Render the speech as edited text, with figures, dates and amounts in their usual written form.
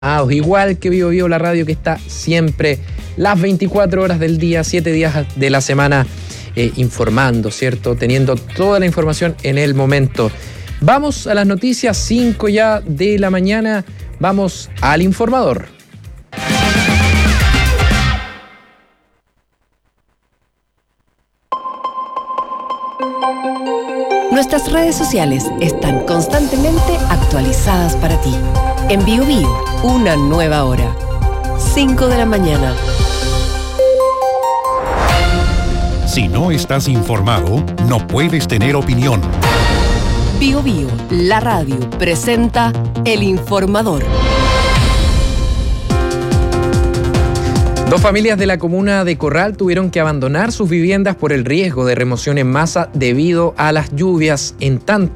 Igual que Vivo Vivo, la radio que está siempre las 24 horas del día, 7 días de la semana informando, ¿cierto? Teniendo toda la información en el momento. Vamos a las noticias, 5 ya de la mañana, vamos al informador. Nuestras redes sociales están constantemente actualizadas para ti. En Bio Bio, una nueva hora. 5 de la mañana. Si no estás informado, no puedes tener opinión. Bio Bio, la radio, presenta El Informador. Dos familias de la comuna de Corral tuvieron que abandonar sus viviendas por el riesgo de remoción en masa debido a las lluvias. En tanto,